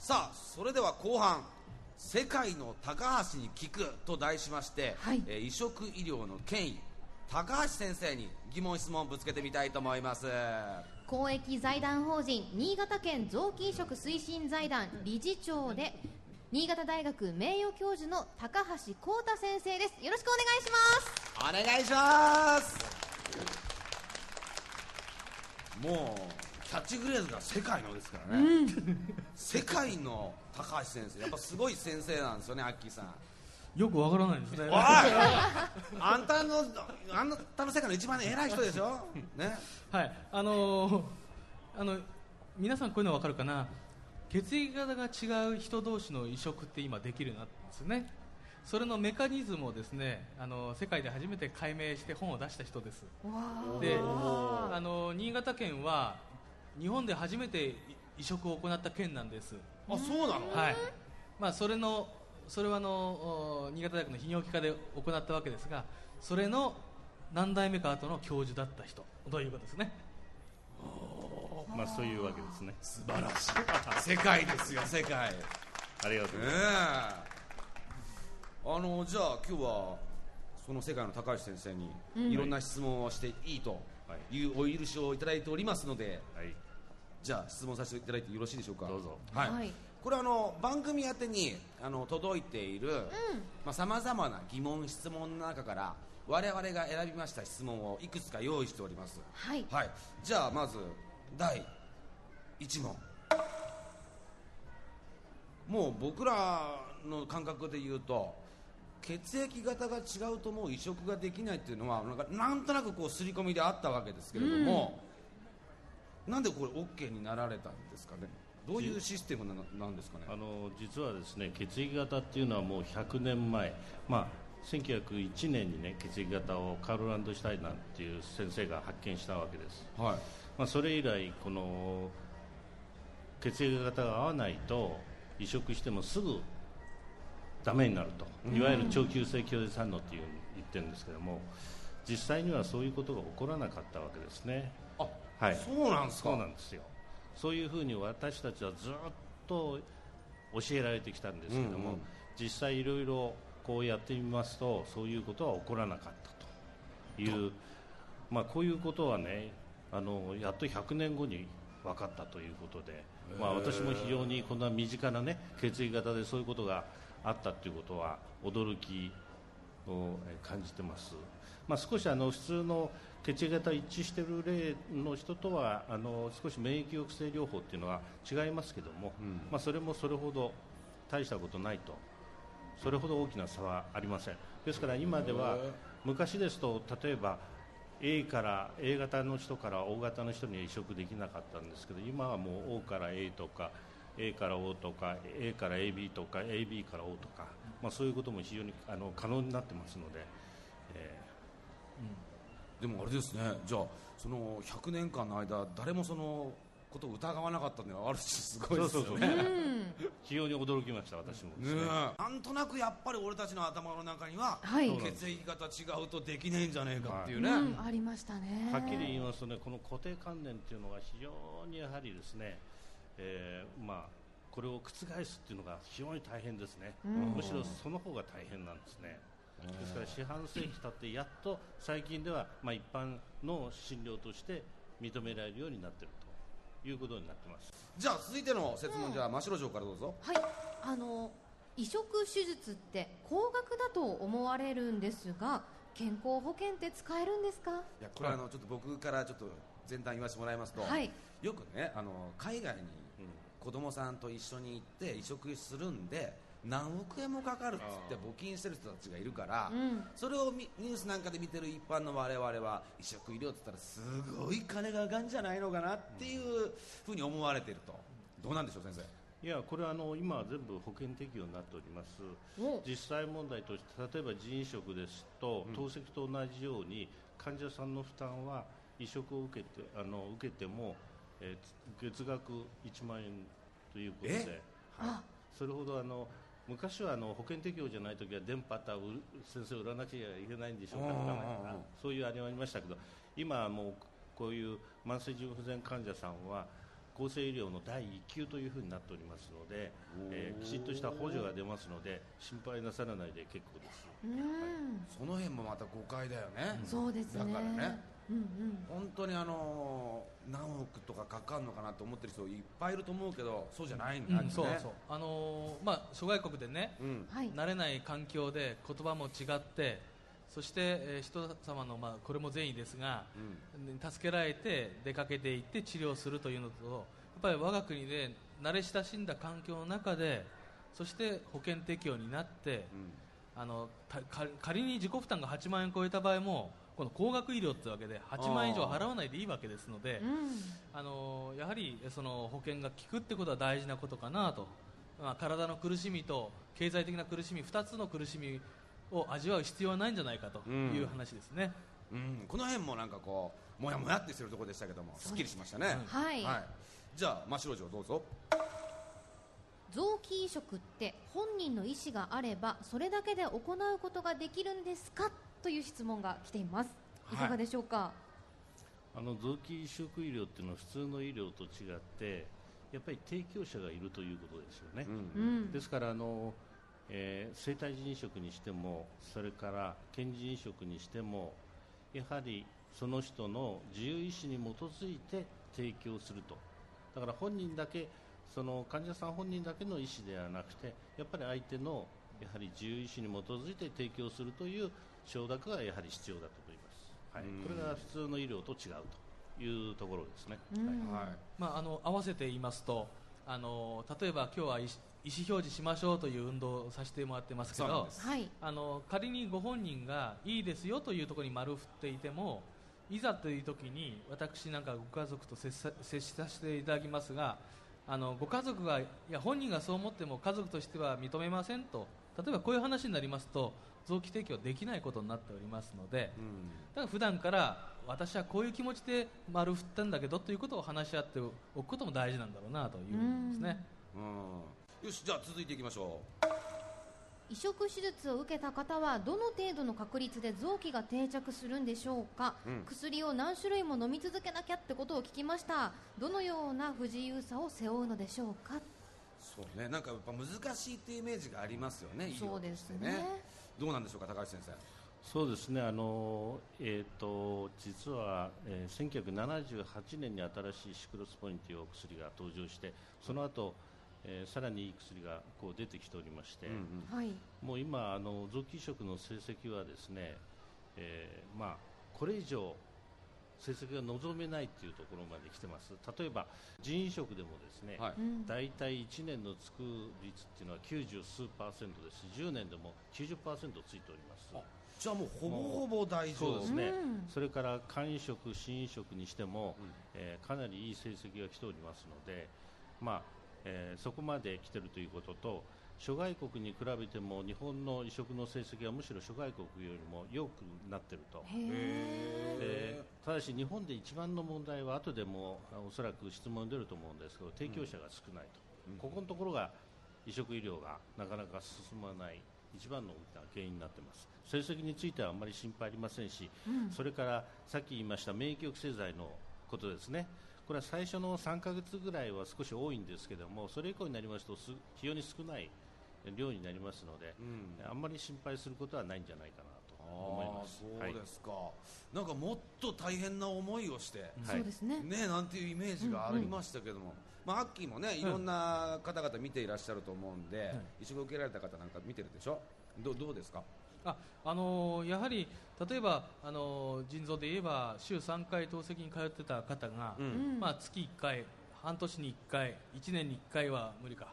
さあそれでは後半、世界の高橋に聞くと題しまして、移植医療の権威高橋先生に疑問質問をぶつけてみたいと思います。 公益財団法人新潟県臓器移植推進財団理事長で新潟大学名誉教授の高橋光太先生です。よろしくお願いします。 お願いします。もうキャッチフレーズが世界のですからね、世界の高橋先生、やっぱすごい先生なんですよね。アッキーさんよくわからないですね。 おいあんたの世界の一番偉い人でしょ、ね、 はい、皆さんこういうの分かるかな。血液型が違う人同士の移植って今できるようになったんですね。それのメカニズムをですね、世界で初めて解明して本を出した人です。で、新潟県は日本で初めて移植を行った県なんです。 あ、そうなの。 はい、まあ、それは新潟大学の泌尿器科で行ったわけですが、それの何代目か後の教授だった人ということですね。 まあ、そういうわけですね。 素晴らしい世界ですよ、世界。 ありがとうございます。 じゃあ今日はその世界の高橋先生にいろんな質問をしていいというお許しをいただいておりますので、じゃあ質問させていただいてよろしいでしょうか。 どうぞ。 これ番組宛てに届いているさまざまな疑問質問の中から我々が選びました質問をいくつか用意しております。じゃあまず第1問。もう僕らの感覚で言うと血液型が違うともう移植ができないっていうのはなんとなくこう刷り込みであったわけですけれども、なんでこれ OK になられたんですかね。どういうシステムなんですかね。 実はですね、血液型っていうのはもう100年前、1901年にね、血液型をカール・ランドシュタイナーっていう先生が発見したわけです。それ以来この血液型が合わないと移植してもすぐダメになると、いわゆる長久性拒絶反応っていう言ってるんですけども、実際にはそういうことが起こらなかったわけですね。 そうなんですか。 そうなんですよ。そういうふうに私たちはずっと教えられてきたんですけども、実際いろいろこうやってみますとそういうことは起こらなかったという、こういうことはね、やっと100年後に分かったということで、私も非常にこんな身近なね血液型でそういうことがあったということは驚きを感じてます。少し普通の血液型一致している例の人とは少し免疫抑制療法っていうのは違いますけども、それもそれほど大したことないと、それほど大きな差はありません。ですから今では昔ですと例えば A 型の人から O 型の人には移植できなかったんですけど、今はもう O から A とか A から O とか A から AB とか AB から O とか、そういうことも非常に可能になってますので、 でもあれですね、じゃあその100年間の間誰もそのことを疑わなかったのはある種すごいですよね。 非常に驚きました、私もですね。 なんとなくやっぱり俺たちの頭の中には、血液型違うとできねえんじゃねえかっていうね、 ありましたね。 はっきり言いますとね、この固定観念っていうのが非常にやはりですね、これを覆すっていうのが非常に大変ですね。むしろその方が大変なんですね。ですから四半世紀経ってやっと最近では一般の診療として認められるようになっているということになってます。 じゃあ続いての質問、じゃあ真白城からどうぞ。 移植手術って高額だと思われるんですが、健康保険って使えるんですか。 いや、これちょっと僕からちょっと前段言わせてもらいますと、よくね海外に子供さんと一緒に行って移植するんで何億円もかかるっつって募金してる人たちがいるから、それをニュースなんかで見てる一般の我々は移植医療って言ったらすごい金がかかるんじゃないのかなっていうふうに思われていると。どうなんでしょう先生。 いや、これは今は全部保険適用になっております。実際問題として例えば腎移植ですと、透析と同じように患者さんの負担は移植を受けても、月額1万円ということで、それほど昔は保険適用じゃないときは電波た先生を売らなきゃいけないんでしょうかとか、そういうあれはありましたけど、今はもうこういう慢性腎不全患者さんは厚生医療の第1級というふうになっておりますので、きちっとした補助が出ますので心配なさらないで結構です。 その辺もまた誤解だよね。 そうですね。 だからね、本当に何億とかかかるのかなと思ってる人いっぱいいると思うけど、そうじゃないんだね。 そうそう、諸外国でね、慣れない環境で言葉も違って、そして、人様の、これも善意ですが、助けられて出かけていって治療するというのと、やっぱり我が国で慣れ親しんだ環境の中で、そして保険適用になって、仮に自己負担が8万円超えた場合もこの高額医療というわけで8万円以上払わないでいいわけですので、やはりその保険が効くってことは大事なことかなと、体の苦しみと経済的な苦しみ2つの苦しみを味わう必要はないんじゃないかという話ですね。 この辺もなんかこうもやもやってするところでしたけども、すっきりしましたね。じゃあ真城城どうぞ。 臓器移植って本人の意思があればそれだけで行うことができるんですかという質問が来ています。いかがでしょうか。 臓器移植医療っていうのは普通の医療と違ってやっぱり提供者がいるということですよね。ですから生体腎移植にしてもそれから献腎移植にしてもやはりその人の自由意志に基づいて提供すると。だから本人だけ、その患者さん本人だけの意思ではなくてやっぱり相手のやはり自由意志に基づいて提供するという承諾がやはり必要だと思います。これが普通の医療と違うというところですね。 合わせて言いますと、例えば今日は意思表示しましょうという運動をさせてもらってますけど、仮にご本人がいいですよというところに丸振っていても、いざという時に私なんかご家族と接しさせていただきますが、ご家族が本人がそう思っても家族としては認めませんと、例えばこういう話になりますと臓器提供できないことになっておりますので、だから普段から私はこういう気持ちで丸振ったんだけどということを話し合っておくことも大事なんだろうなというですね。 よし、じゃあ続いていきましょう。 移植手術を受けた方はどの程度の確率で臓器が定着するんでしょうか。薬を何種類も飲み続けなきゃってことを聞きました。どのような不自由さを背負うのでしょうか。 そうね、なんかやっぱ難しいっていうイメージがありますよね。 そうですね。 どうなんでしょうか、高橋先生。 そうですね、実は、1978年に新しいシクロスポインというお薬が登場して、その後さらにいい薬がこう出てきておりまして、もう今臓器移植の成績はですね、これ以上成績が望めないというところまで来てます。例えば腎移植でもですね、だいたい1年のつく率っていうのは90数%ですし、10年でも 90% ついております。 じゃあもうほぼほぼ大丈夫ですね。 それから肝移植、心移植にしても、かなりいい成績が来ておりますので、そこまで来ているということと、諸外国に比べても日本の移植の成績はむしろ諸外国よりも良くなっていると。ただし日本で一番の問題は後でもおそらく質問に出ると思うんですけど、提供者が少ないと、ここのところが移植医療がなかなか進まない一番の大きな原因になっています。成績についてはあまり心配ありませんし、それからさっき言いました免疫抑制剤のことですね。これは最初の3ヶ月ぐらいは少し多いんですけども、それ以降になりますと非常に少ない量になりますので、あんまり心配することはないんじゃないかなと思います。 そうですか。なんかもっと大変な思いをして、 そうですね。 なんていうイメージがありましたけども、アッキーもね、いろんな方々見ていらっしゃると思うんで、移植を受けられた方なんか見てるでしょ。どうですか。 やはり例えば腎臓で言えば週3回透析に通ってた方が、月1回、半年に1回、1年に1回は無理か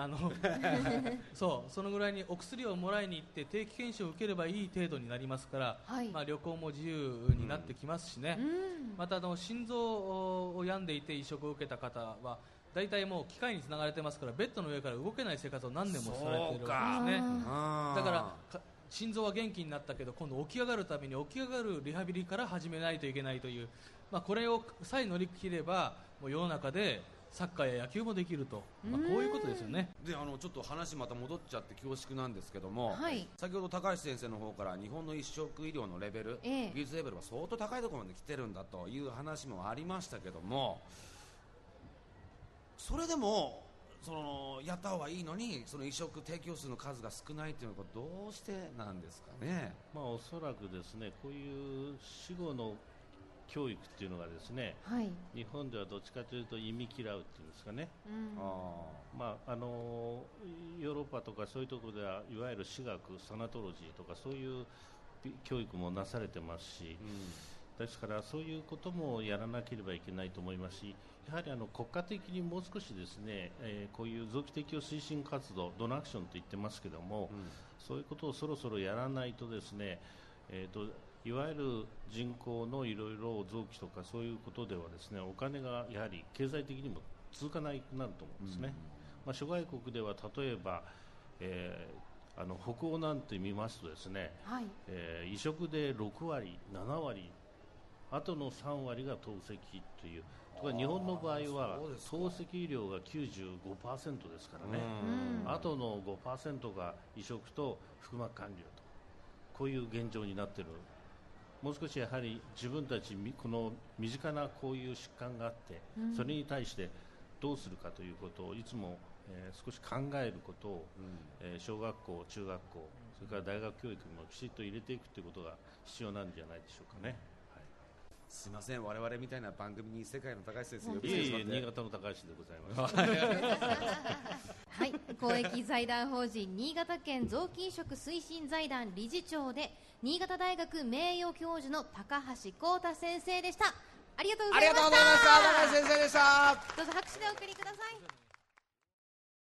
そのぐらいにお薬をもらいに行って定期検診を受ければいい程度になりますから、旅行も自由になってきますしね、また心臓を病んでいて移植を受けた方は大体もう機械につながれてますから、ベッドの上から動けない生活を何年もされているわけですね。だから心臓は元気になったけど今度起き上がるために起き上がるリハビリから始めないといけないという、これをさえ乗り切ればもう世の中でサッカーや野球もできると、こういうことですよね。 でちょっと話また戻っちゃって恐縮なんですけども、先ほど高橋先生の方から日本の移植医療のレベル、技術レベルは相当高いところまで来てるんだという話もありましたけども、 それでもやった方がいいのにその移植提供数の数が少ないというのはどうしてなんですかね。 おそらくですね、こういう死後の教育っていうのがですね、 はい、 日本ではどっちかというと忌み嫌うっていうんですかね、ヨーロッパとかそういうところではいわゆる私学サナトロジーとかそういう教育もなされてますし、ですからそういうこともやらなければいけないと思いますし、やはり国家的にもう少しですね、こういう臓器提供推進活動ドナクションと言ってますけども、そういうことをそろそろやらないとですね、いわゆる人口のいろいろ臓器とかそういうことではですね、お金がやはり経済的にも続かなくなると思うんですね。諸外国では例えば、北欧なんて見ますとですね、はい、移植で6割7割あとの3割が透析というとか、日本の場合は透析量が 95% ですからね、あとの 5% が移植と腹膜管理と、こういう現状になっている。もう少しやはり自分たちこの身近なこういう疾患があって、それに対してどうするかということをいつも、少し考えることを、小学校中学校それから大学教育にもきちっと入れていくということが必要なんじゃないでしょうかね。 すいません、我々みたいな番組に世界の高橋先生呼びいえいえ、新潟の高橋でございますはい、公益財団法人新潟県臓器移植推進財団理事長で新潟大学名誉教授の高橋光太先生でした。ありがとうございました。 ありがとうございました。高橋先生でした。 どうぞ拍手でお送りください。